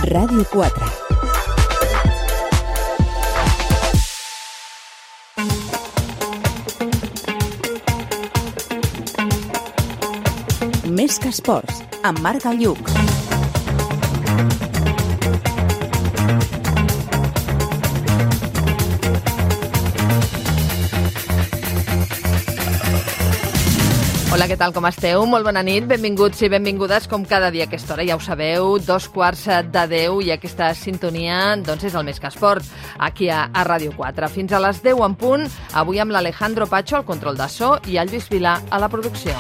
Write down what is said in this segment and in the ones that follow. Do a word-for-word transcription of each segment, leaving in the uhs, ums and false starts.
Ràdio quatre. Més que esports, amb Marc Galluc. Hola, què tal, com esteu? Molt bona nit, benvinguts i benvingudes com cada dia a aquesta hora. Ja ho sabeu, dos quarts de deu i aquesta sintonia doncs és el Més que Esport, aquí a, a Ràdio quatre. Fins a les deu en punt, avui amb l'Alejandro Pacho al control de so i el Lluís Vilà a la producció.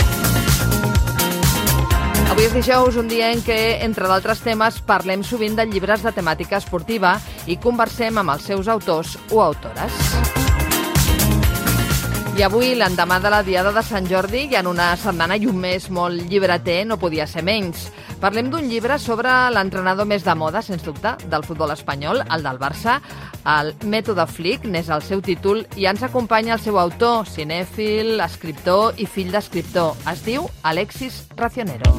Avui és dijous, un dia en què, entre d'altres temes, parlem sovint de llibres de temàtica esportiva i conversem amb els seus autors o autores. I avui, l'endemà de la Diada de Sant Jordi, i en una setmana i un mes molt llibreter, no podia ser menys. Parlem d'un llibre sobre l'entrenador més de moda, sens dubte, del futbol espanyol, el del Barça, el Mètode Flick, n'és el seu títol, i ens acompanya el seu autor, cinèfil, escriptor i fill d'escriptor. Es diu Alexis Racionero.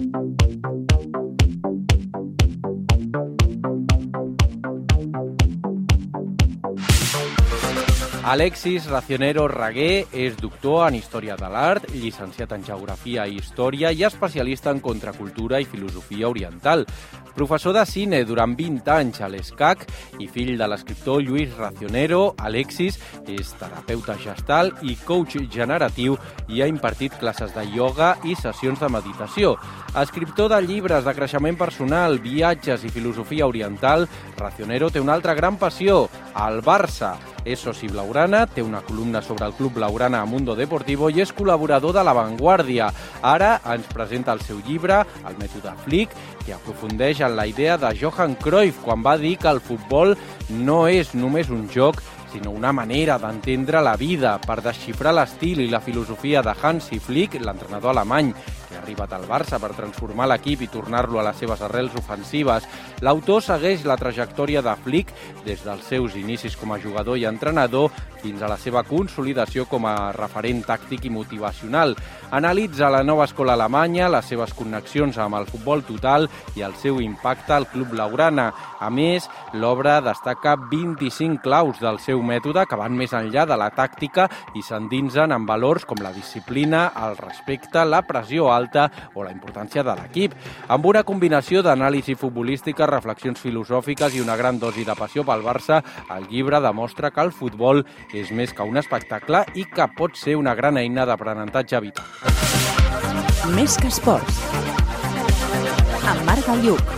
Alexis Racionero Raguer és doctor en Història de l'Art, llicenciat en Geografia i Història i especialista en Contracultura i Filosofia Oriental. Professor de cine durant vint anys a l'ESCAC i fill de l'escriptor Lluís Racionero, Alexis és terapeuta gestal i coach generatiu i ha impartit classes de ioga i sessions de meditació. Escriptor de llibres de creixement personal, viatges i filosofia oriental, Racionero té una altra gran passió, el Barça. És soci blaugrana, té una columna sobre el Club Blaugrana a Mundo Deportivo i és col·laborador de La Vanguardia. Ara ens presenta el seu llibre, el Mètode Flick, que aprofundeix en la idea de Johan Cruyff quan va dir que el futbol no és només un joc, sinó una manera d'entendre la vida per desxifrar l'estil i la filosofia de Hansi Flick, l'entrenador alemany, que ha arribat al Barça per transformar l'equip i tornar-lo a les seves arrels ofensives. L'autor segueix la trajectòria de Flick des dels seus inicis com a jugador i entrenador fins a la seva consolidació com a referent tàctic i motivacional. Analitza la nova escola alemanya, les seves connexions amb el futbol total i el seu impacte al Club Blaugrana. A més, l'obra destaca vint-i-cinc claus del seu mètode que van més enllà de la tàctica i s'endinsen en valors com la disciplina, el respecte, la pressió alta o la importància de l'equip. Amb una combinació d'anàlisi futbolística, reflexions filosòfiques i una gran dosi de passió pel Barça, el llibre demostra que el futbol és més que un espectacle i que pot ser una gran eina d'aprenentatge vital. Més que esports, amb Marc Galluc.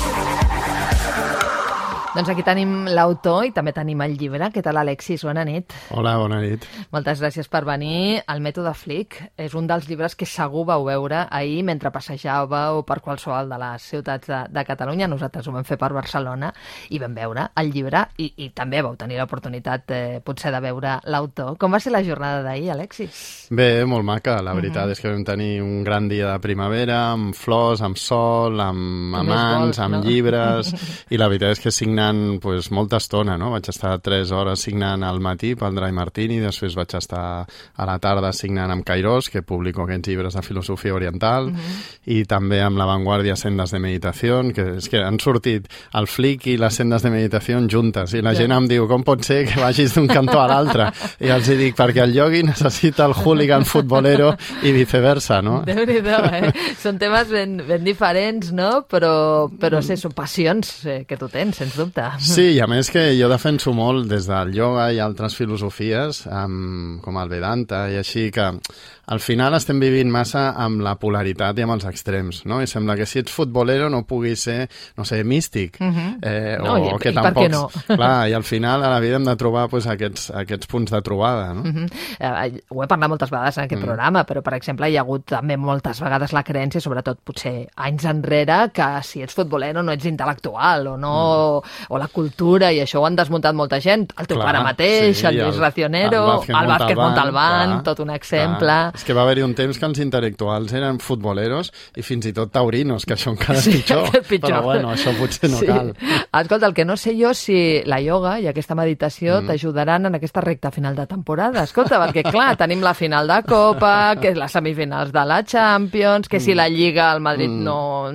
Doncs aquí tenim l'autor i també tenim el llibre. Què tal, Alexis? Bona nit. Hola, bona nit. Moltes gràcies per venir. El Mètode Flick és un dels llibres que segur vau veure ahir mentre passejàveu per qualsevol de les ciutats de, de Catalunya. Nosaltres ho vam fer per Barcelona i vam veure el llibre i, i també vau tenir l'oportunitat eh, potser de veure l'autor. Com va ser la jornada d'ahir, Alexis? Bé, molt maca. La veritat Uh-huh. és que vam tenir un gran dia de primavera, amb flors, amb sol, amb Com amants, vols, amb no? llibres, i la veritat és que signant pues, molta estona, no? Vaig estar tres hores signant al matí pel Dry Martini, després vaig estar a la tarda signant amb Kairos, que publico aquests llibres de filosofia oriental, uh-huh. i també amb La Vanguardia Sendes de Meditació, que és que han sortit el Flick i les Sendes de Meditació juntes, i la gent em diu, com pot ser que vagis d'un cantó a l'altre? I els dic, perquè el iogui necessita el hooligan futbolero i viceversa, no? Déu-n'hi-do, eh? Són temes ben, ben diferents, no? Però, però sí, són passions eh, que tu tens, sens dubte. Sí, i a més que jo defenso molt des del ioga i altres filosofies, um, com el Vedanta i així, que al final estem vivint massa amb la polaritat i amb els extrems, no? I sembla que si ets futbolero no puguis ser, no sé, místic. Uh-huh. eh, no, o i, que i tampoc... per què no? Clar, i al final a la vida hem de trobar pues, aquests, aquests punts de trobada, no? Uh-huh. eh, ho he parlat moltes vegades en aquest uh-huh. programa, però, per exemple, hi ha hagut també moltes vegades la creença, sobretot potser anys enrere, que si ets futbolero no ets intel·lectual, o no, uh-huh. o la cultura, i això ho han desmuntat molta gent. El teu clar, pare mateix, sí, el Lluís Racionero, el Vázquez Montalbán, tot un exemple. Clar. És que va haver-hi un temps que els intel·lectuals eren futboleros i fins i tot taurinos, que això encara és sí, pitjor. pitjor. Però bueno, això potser no sí. cal. Escolta, el que no sé jo si la ioga i aquesta meditació Mm. t'ajudaran en aquesta recta final de temporada. Escolta, perquè clar, tenim la final de Copa, que les semifinals de la Champions, que si la Lliga al Madrid Mm. no...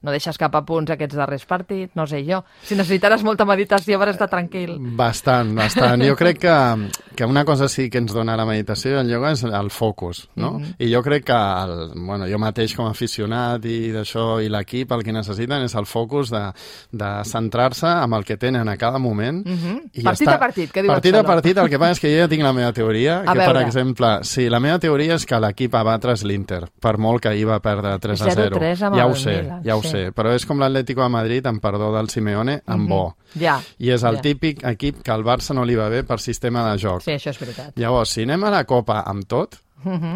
no deixes cap a punts aquests darrers partits, no sé jo. Si necessitaràs molta meditació per estar tranquil. Bastant, bastant. Jo crec que, que una cosa sí que ens dona la meditació i el ioga és el focus, no? Mm-hmm. I jo crec que, el, bueno, jo mateix com a aficionat i d'això i l'equip el que necessiten és el focus de, de centrar-se amb el que tenen a cada moment. Mm-hmm. I partit a partit, què diu Partit a partit, el que passa és que jo ja tinc la meva teoria, a que veure. per exemple, sí, la meva teoria és que l'equip a batre és l'Inter, per molt que ahir va perdre tres a zero. Ja ho sé, Milan, ja ho sí. sé, però és com l'Atlético de Madrid, amb perdó del Simeone, amb mm-hmm. bo. Ja. I és el ja. típic equip que al Barça no li va bé per sistema de joc. Sí, això és veritat. Llavors, si anem a la Copa amb tot, Uh-huh.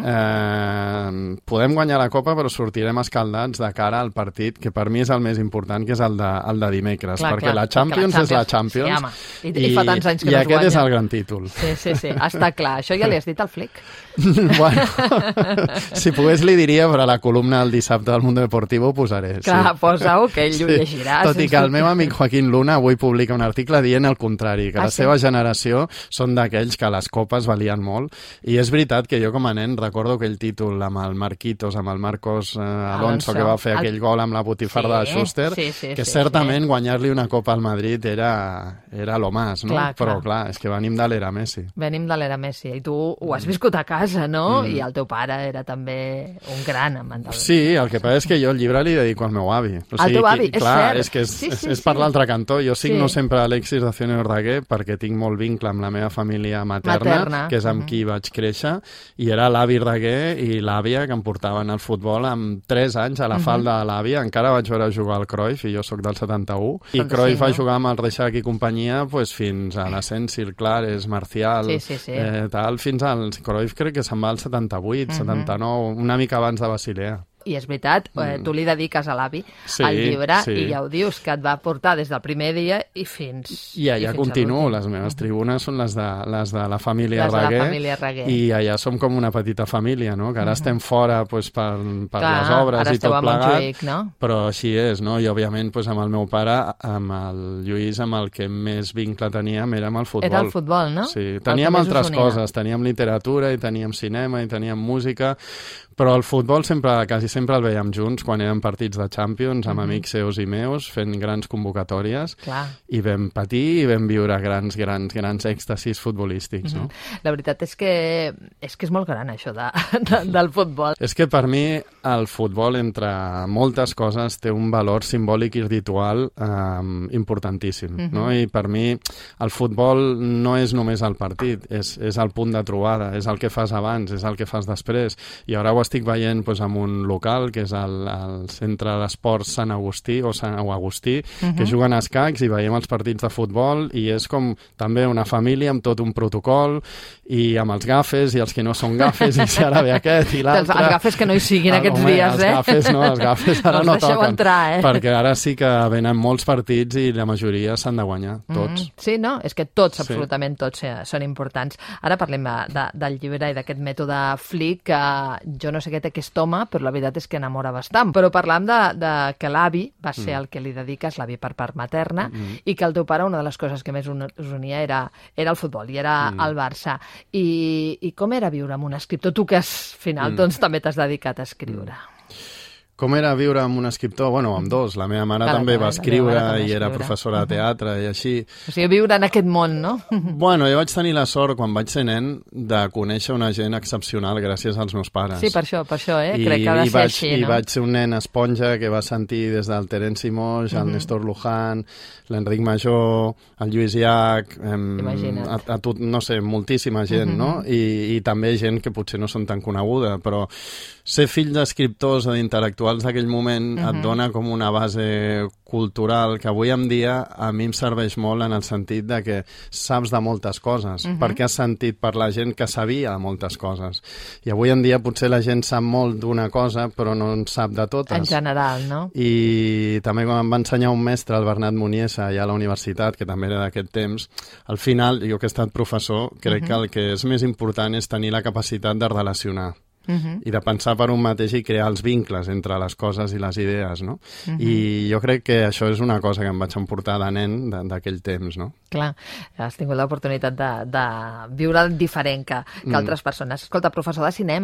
eh, podem guanyar la Copa però sortirem escaldats de cara al partit que per mi és el més important, que és el de, el de dimecres, clar, perquè clar, la Champions, la Champions és la Champions, sí, home. I, i, i fa tants anys que i no es guanya. I aquest és el gran títol. Sí, sí, sí, està clar. Això ja li has dit al Flick. Bueno, si pogués li diria, però a la columna del dissabte del Mundo Deportivo ho posaré. Clar, sí. posa-ho, que ell sí. ho llegirà. Tot i que el meu amic Joaquín Luna avui publica un article dient el contrari, que ah, la sí? seva generació són d'aquells que les copes valien molt, i és veritat que jo com a nen recordo aquell títol amb el Marquitos, amb el Marcos eh, Alonso, Alonso, que va fer el... aquell gol amb la botifarda sí, de Schuster, sí, sí, que sí, certament sí. guanyar-li una copa al Madrid era, era lo más, no? Clar, Però clar. clar, és que venim de l'era Messi. Venim de l'era Messi, i tu ho has viscut a casa, no? Mm. I el teu pare era també un gran amant del... Sí, el que passa és que jo el llibre li dedico al meu avi. O sigui, al teu avi, que, és clar, cert. És que és, sí, sí, és, és per sí. l'altre cantó. Jo signo sí. sempre Alexis de Cione Verdaguer perquè tinc molt vincle amb la meva família materna, materna. que és amb uh -huh. qui vaig créixer, i era l'avi Verdaguer i l'àvia que em portaven al futbol amb tres anys a la falda uh -huh. de l'àvia. Encara vaig veure jugar al Cruyff, i jo sóc del setanta-u, i Cruyff va jugar amb el Reixac i companyia pues, fins a l'Ascensi, Clares, Marcial, sí, sí, sí. Eh, tal, fins al Cruyff crec que se'n va al setanta-vuit, uh -huh. setanta-nou, una mica abans de Basilea. I és veritat, eh, tu li dediques a l'avi sí, el llibre, sí. i ja ho dius, que et va portar des del primer dia i fins... I allà i fins continuo, les meves tribunes són les de, les de la família les Raguer, de la família Raguer, i allà som com una petita família, no? Que ara uh -huh. estem fora pues, per, per clar, les obres i tot plegat, Montjuïc, no? Però així és, no? I òbviament pues, amb el meu pare, amb el Lluís, amb el que més vincle teníem era amb el futbol. Era el futbol, no? Sí, teníem altres coses, teníem literatura i teníem cinema i teníem música, però el futbol sempre, quasi sempre el veiem junts quan eren partits de Champions, amb mm -hmm. amics seus i meus, fent grans convocatòries. Clar. I vam patir i vam viure grans, grans, grans èxtasis futbolístics, mm -hmm. no? La veritat és que és que és molt gran, això de, de, del futbol. És que per mi el futbol, entre moltes coses, té un valor simbòlic i ritual eh, importantíssim, mm -hmm. no? I per mi el futbol no és només el partit, és, és el punt de trobada, és el que fas abans, és el que fas després. I ara ho estic veient pues, amb un local, que és el, el Centre d'Esports Sant Agustí, o Sant Agustí, uh -huh. que juguen a escacs i veiem els partits de futbol, i és com també una família amb tot un protocol, i amb els gafes, i els que no són gafes, i si ara ve aquest i l'altre... Els gafes que no hi siguin aquests home, dies, els eh? Els gafes no, els gafes ara no, no toquen. Entrar, eh? Perquè ara sí que venen molts partits i la majoria s'han de guanyar, tots. Mm, sí, no? És que tots, absolutament tots, sí, són importants. Ara parlem de, del llibre i d'aquest mètode Flick, que jo no sé què té aquest home, però la veritat és que enamora bastant. Però parlam de, de que l'avi va ser mm. el que li dediques, l'avi per part materna, mm. i que el teu pare, una de les coses que més us unia era, era el futbol, i era mm. el Barça. I, I com era viure amb un escriptor? Tu que al final mm. doncs, també t'has dedicat a escriure. Mm. Com era viure amb un escriptor? Bueno, amb dos. La meva mare Clar, també va escriure també i era escriure. professora de teatre i així. O sigui, viure en aquest món, no? Bueno, jo vaig tenir la sort, quan vaig ser nen, de conèixer una gent excepcional gràcies als meus pares. Sí, per això, per això, eh? I, Crec que ha de ser vaig, així, I no? vaig ser un nen esponja que va sentir des del Terence Moix, el uh -huh. Néstor Luján, l'Enric Major, el Lluís Llach, em, a, a tot, no sé, moltíssima gent, uh -huh. no? I, I també gent que potser no són tan coneguda, però ser fill d'escriptors o d'intel·lectuals d'aquell moment uh -huh. et dona com una base cultural que avui en dia a mi em serveix molt en el sentit de que saps de moltes coses, uh -huh. perquè has sentit per la gent que sabia moltes coses. I avui en dia potser la gent sap molt d'una cosa però no en sap de totes. En general, no? I també quan em va ensenyar un mestre, el Bernat Muniesa, allà a la universitat, que també era d'aquest temps, al final, jo que he estat professor, crec uh -huh. que el que és més important és tenir la capacitat de relacionar. Uh -huh. i de pensar per un mateix i crear els vincles entre les coses i les idees, no? Uh -huh. I jo crec que això és una cosa que em vaig emportar de nen d'aquell temps, no? Clar, has tingut l'oportunitat de, de viure diferent que, que mm. altres persones. Escolta, professor de cinema,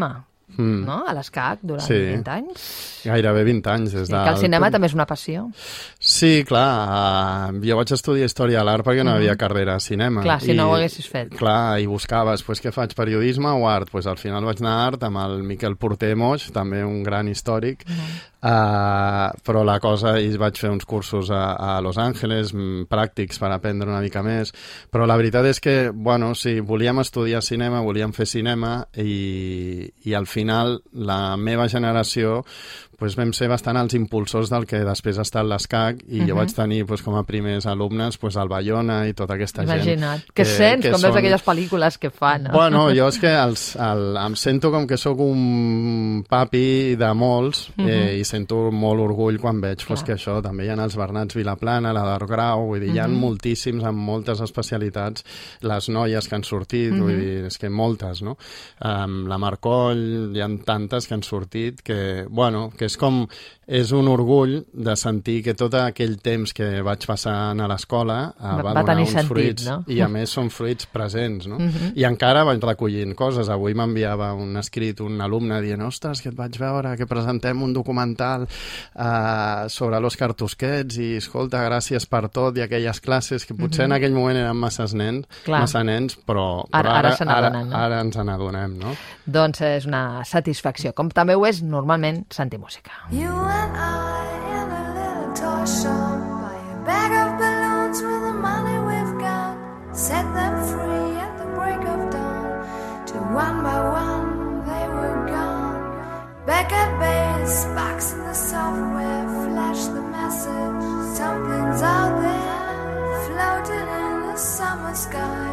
mm. no? A l'escac durant sí. vint anys. Gairebé vint anys. Des sí, de... Que el cinema també és una passió. Sí, clar. Uh, jo vaig estudiar Història a l'Art perquè no mm. havia carrera a cinema. Clar, si I, no ho haguessis fet. Clar, i buscaves, pues, què faig, periodisme o art? Pues, al final vaig anar a art amb el Miquel Porter Moix, també un gran històric, mm. uh, però la cosa, i vaig fer uns cursos a, a Los Angeles, pràctics per aprendre una mica més, però la veritat és que, bueno, sí, volíem estudiar cinema, volíem fer cinema, i, i al final la meva generació pues vam ser bastant els impulsors del que després ha estat l'escac, i uh-huh. jo vaig tenir pues, com a primers alumnes pues, el Bayona i tota aquesta Imagina't. gent. Què sents que com són... veus aquelles pel·lícules que fan? No? Bueno, jo és que els, el, em sento com que sóc un papi de molts, uh-huh. eh, i sento molt orgull quan veig pues, que això, també hi ha els Bernats Vilaplana, la d'Art Grau, vull dir, uh-huh. hi ha moltíssims amb moltes especialitats, les noies que han sortit, uh-huh. vull dir, és que moltes, no? Um, la Marcoll, hi ha tantes que han sortit que, bueno, que és com, és un orgull de sentir que tot aquell temps que vaig passar a l'escola uh, va, va donar uns sentit, fruits, no? I a més són fruits presents, no? Uh-huh. I encara vaig recollint coses. Avui m'enviava un escrit un alumne dient, ostres, que et vaig veure, que presentem un documental uh, sobre l'Òscar Tusquets i, escolta, gràcies per tot, i aquelles classes que potser uh-huh. en aquell moment eren masses nens, Clar. massa nens, però, però ara, ara, ara, ara, no? ara ens n'adonem, no? Doncs és una satisfacció, com també ho és normalment sentir música. You and I in a little toy shop, buy a bag of balloons with the money we've got, set them free at the break of dawn, till one by one they were gone. Back at base, box in the software, flash the message, something's out there, floating in the summer sky,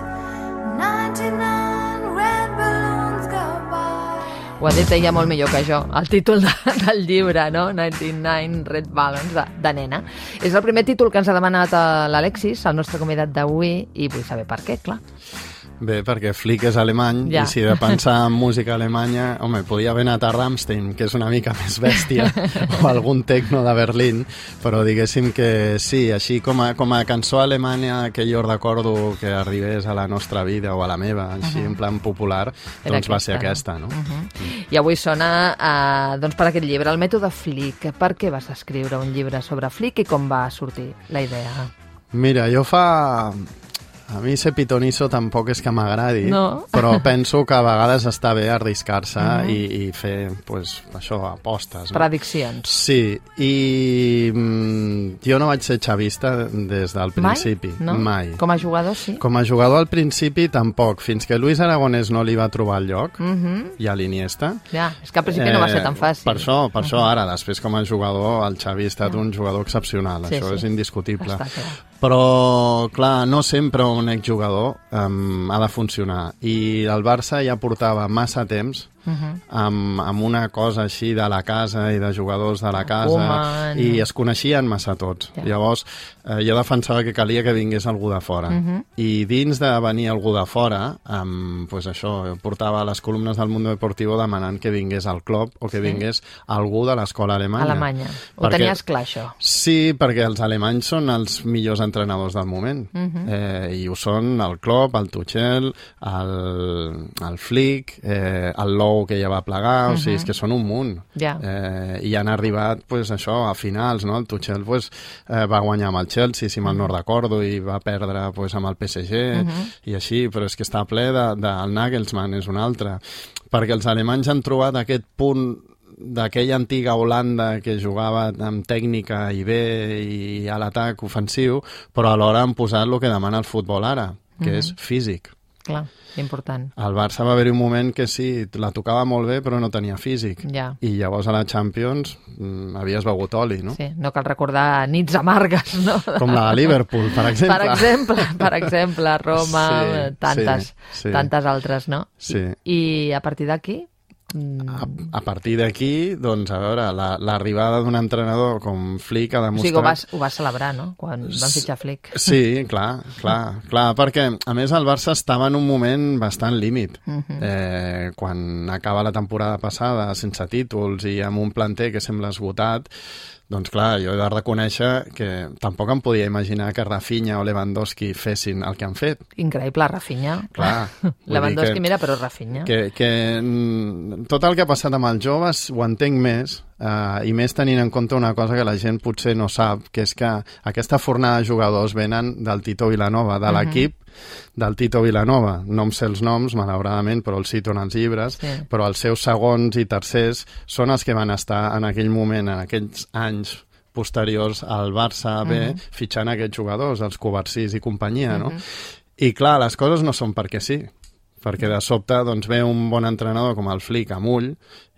ninety-nine red balloons go by. Ho ha dit ella molt millor que jo, el títol de, del llibre, no? ninety-nine Red Balloons, de, de nena. És el primer títol que ens ha demanat l'Alexis, el nostre convidat d'avui, i vull saber per què, clar. Bé, perquè Flick és alemany, ja. I si he de pensar en música alemanya, home, podia haver anat a Rammstein, que és una mica més bèstia, o algun tecno de Berlín, però diguéssim que sí, així com a, com a cançó alemanya que jo recordo que arribés a la nostra vida o a la meva, així uh-huh. en plan popular, Era doncs aquesta, va ser aquesta, no? Uh-huh. Mm. I avui sona uh, doncs per aquest llibre, el mètode Flick. Per què vas escriure un llibre sobre Flick i com va sortir la idea? Mira, jo fa... A mi ser pitonisso tampoc és que m'agradi, no. però penso que a vegades està bé arriscar-se uh-huh. i, i fer, pues, això, apostes. No? Prediccions. Sí, i mm, jo no vaig ser xavista des del principi. Mai? No? Mai. Com a jugador, sí? Com a jugador al principi tampoc, fins que Luis Aragonès no li va trobar el lloc, uh-huh. i a l'Iniesta. Ja, és que al principi eh, no va ser tan fàcil. Per això, per uh-huh. això ara, després com a jugador, el Xavi ha estat uh-huh. un jugador excepcional, sí, això sí. és indiscutible. Està clar. Però, clar, no sempre un exjugador um, ha de funcionar. I el Barça ja portava massa temps uh-huh. amb, amb una cosa així de la casa i de jugadors de la casa, Koeman. I es coneixien massa tots. Yeah. Llavors, eh, jo defensava que calia que vingués algú de fora. Uh-huh. I dins de venir algú de fora, um, pues això, portava a les columnes del Mundo Deportivo demanant que vingués al club o que sí. vingués algú de l'escola alemanya. Alemanya. Ho perquè, tenies clar, això? Sí, perquè els alemanys són els millors entrenadors del moment. Uh-huh. eh, I ho són el Klopp, el Tuchel, el, el Flick, eh, el Lowe, que ja va plegar, uh-huh. o sigui, és que són un munt. Yeah. Eh, I han arribat, pues, això, a finals, no? El Tuchel pues, eh, va guanyar amb el Chelsea, si mal no recordo, i va perdre pues, amb el P S G, uh-huh. i així, però és que està ple de, de, el Nagelsmann és un altre. Perquè els alemanys han trobat aquest punt d'aquella antiga Holanda que jugava amb tècnica i bé i a l'atac ofensiu, però alhora han posat el que demana el futbol ara, que uh-huh. és físic. Clar, important. Al Barça va haver-hi un moment que sí, la tocava molt bé, però no tenia físic. Ja. I llavors a la Champions mmm, havies begut oli, no? Sí, no cal recordar nits amargues, no? Com la de Liverpool, per exemple. Per exemple, per exemple, Roma, sí, tantes, sí, sí. tantes altres, no? Sí. I, i a partir d'aquí? A, a partir d'aquí, doncs, a veure, l'arribada la, d'un entrenador com Flick ha demostrat... O sigui, ho vas, ho vas celebrar, no?, quan van fitxar Flick. Sí, clar, clar, clar, perquè, a més, el Barça estava en un moment bastant límit. Uh-huh. eh, quan acaba la temporada passada sense títols i amb un planter que sembla esgotat, doncs clar, jo he de reconèixer que tampoc em podia imaginar que Rafinha o Lewandowski fessin el que han fet. Increïble, Rafinha. Clar. Lewandowski, mira, però Rafinha. Que, que mm, tot el que ha passat amb els joves ho entenc més, uh, i més tenint en compte una cosa que la gent potser no sap, que és que aquesta fornada de jugadors venen del Tito Vilanova, de l'equip del Tito Vilanova. No em sé els noms, malauradament, però els cito en els llibres, sí. Però els seus segons i tercers són els que van estar en aquell moment, en aquells anys posteriors al Barça B, uh-huh. fitxant aquests jugadors, els Covarsís i companyia, no? Uh-huh. I clar, les coses no són perquè sí, perquè de sobte doncs, ve un bon entrenador com el Flick amb ull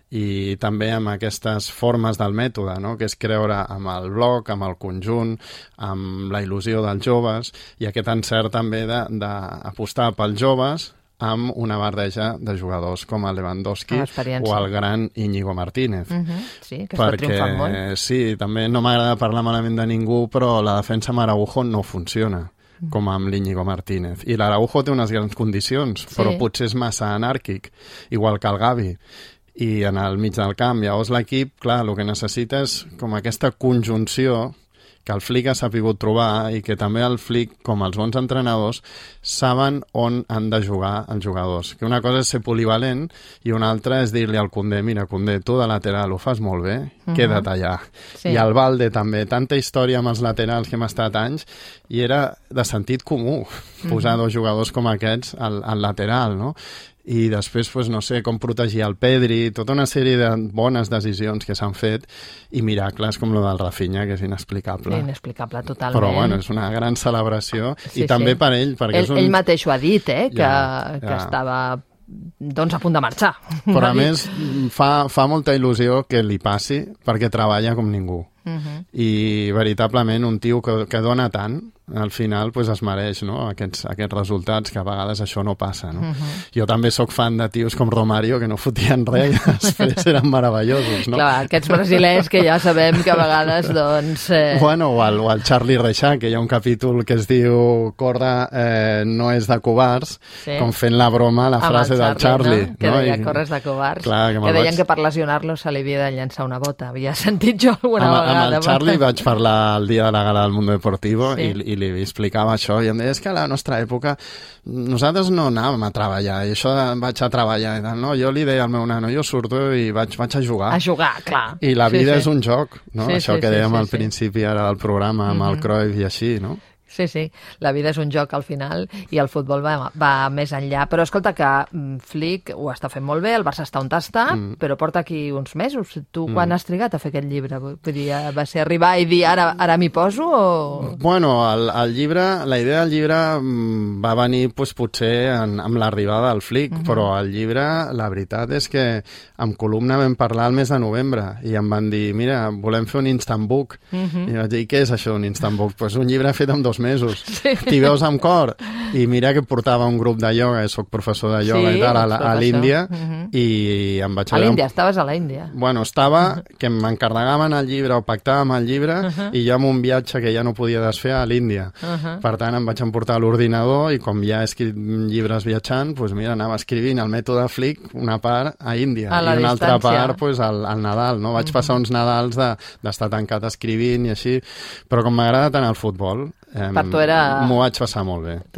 i també amb aquestes formes del mètode, no? Que és creure amb el bloc, amb el conjunt, amb la il·lusió dels joves i aquest encert també d'apostar pels joves amb una barreja de jugadors com el Lewandowski o el gran Íñigo Martínez. Uh-huh. Sí, que perquè, està triomfant molt. Sí, també no m'agrada parlar malament de ningú, però la defensa amb Araujo no funciona com amb l'Íñigo Martínez. I l'Araujo té unes grans condicions, sí. Però potser és massa anàrquic, igual que el Gavi. I en el mig del camp, llavors l'equip, clar, el que necessita és com aquesta conjunció que el Flick ha sabut trobar i que també el Flick, com els bons entrenadors, saben on han de jugar els jugadors. Que una cosa és ser polivalent i una altra és dir-li al Koundé, mira, Koundé, tu de lateral ho fas molt bé, uh-huh. Queda't allà. Sí. I al Balde també, tanta història amb els laterals que hem estat anys i era de sentit comú posar uh-huh. dos jugadors com aquests al, al lateral, no? I després, pues, no sé, com protegir el Pedri, tota una sèrie de bones decisions que s'han fet i miracles com lo del Rafinha, que és inexplicable. Inexplicable, totalment. Però, bueno, és una gran celebració sí, i també sí. Per ell, perquè ell, és un... Ell mateix ho ha dit, eh, que, ja, que ja. estava doncs a punt de marxar. Però a més fa, fa molta il·lusió que li passi perquè treballa com ningú. Uh-huh. I veritablement un tio que, que dona tant, al final pues, es mereix, no? aquests, aquests resultats, que a vegades això no passa. No? Uh-huh. Jo també sóc fan de tios com Romario, que no fotien res i després eren meravellosos. No? Clar, aquests brasilers que ja sabem que a vegades doncs... Eh... Bueno, o el, o el Charlie Reixac, que hi ha un capítol que es diu Corre eh, no és de covards, sí. Com fent la broma, la frase Charlie, del Charlie. No? Que no? deia I... corres de covards. Clar, que que deien vaig... que per lesionar-lo se li havia de llançar una bota. Havia sentit jo alguna amb, vegada. Amb el Charlie vaig parlar el dia de la gala del Mundo Deportivo sí. i, i li explicava això i em deia, és que a la nostra època nosaltres no anàvem a treballar i això vaig a treballar i tal, no? Jo li deia al meu nano, jo surto i vaig, vaig a jugar. A jugar, clar. I la vida sí, sí. és un joc, no? Sí, això sí, que dèiem sí, sí, al principi ara del programa amb mm-hmm. el Cruyff i així, no? Sí, sí, la vida és un joc al final i el futbol va, va més enllà. Però escolta que Flick ho està fent molt bé, el Barça està on està, mm. però porta aquí uns mesos. Tu mm. quan has trigat a fer aquest llibre? Vull dir, va ser arribar i dir ara, ara m'hi poso o...? Bueno, el, el llibre, la idea del llibre va venir pues, potser en, amb l'arribada del Flick, mm-hmm. però el llibre, la veritat és que amb Columna vam parlar el mes de novembre i em van dir, mira, volem fer un instant book. Mm-hmm. I vaig dir, què és això d'un instant book? Pues un llibre fet en dos mesos. Sí. T'hi veus amb cor. I mira que portava un grup de ioga, soc professor de ioga sí, i tal, a, a l'Índia, uh-huh. i em vaig... A l'Índia, estaves a l'Índia. Bueno, estava, uh-huh. que m'encarregaven el llibre o pactàvem el llibre, uh-huh. i jo amb un viatge que ja no podia desfer a l'Índia. Uh-huh. Per tant, em vaig emportar l'ordinador i com ja he escrit llibres viatjant, doncs mira, anava escrivint el mètode Flick, una part a Índia, a i una distància. altra part pues, al, al Nadal. No? Vaig uh-huh. passar uns Nadals d'estar de, tancat escrivint i així, però com m'agrada tant el futbol, Eh, per tu era... m'ho vaig passar molt bé.